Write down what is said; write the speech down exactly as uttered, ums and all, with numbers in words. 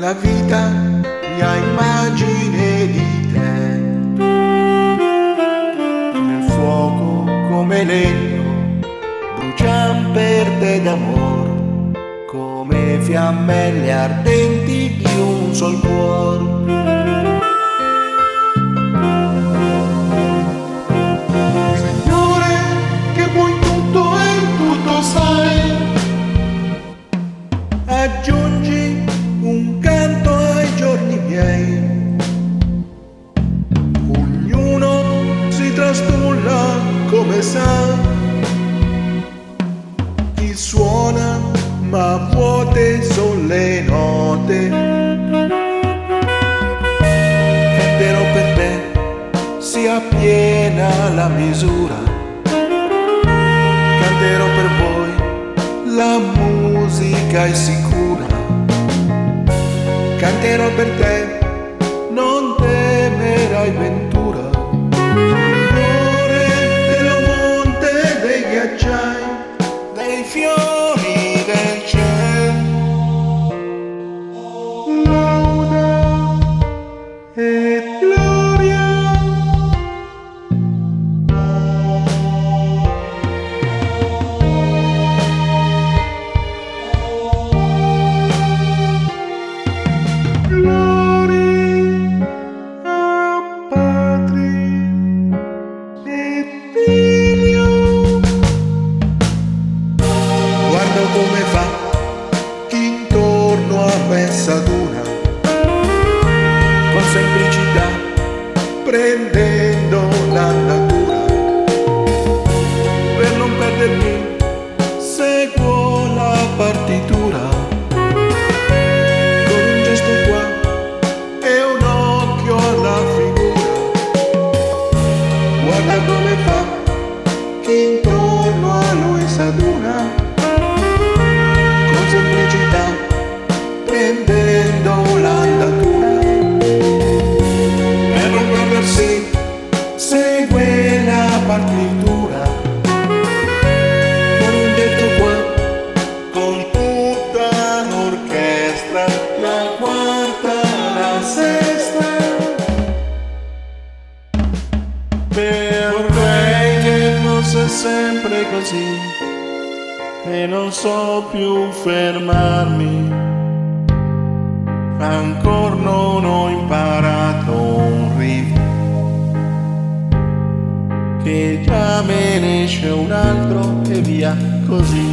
La vita mia immagine di te, nel fuoco come legno, bruciam per te d'amor, come fiammelle ardenti di un sol cuor. Signore, che vuoi tutto e tutto sai, aggiungi un canto ai giorni miei. Ognuno si trastulla come sa, chi suona ma vuote son le note. Canterò per te sia piena la misura, canterò per voi, la musica è sicura. Canterò per te, non temerai ventura. Signore dello monte, dei ghiacciai, dei fiori del cielo, lauda e gloria. Come fa chi intorno a me s'aduna, con semplicità prendendo l'andatura. Per non perdermi seguo la partitura, con un gesto qua e un occhio alla figura. Guarda come fa chi intorno a lui s'aduna, semplicità prendendo l'andatura. Per non perdersi segue la partitura, con un detto qua, con tutta l'orchestra, la quarta, la sesta. Vorrei che fosse sempre così, e non so più fermarmi, ancora non ho imparato un riff, che già me ne esce un altro e via così.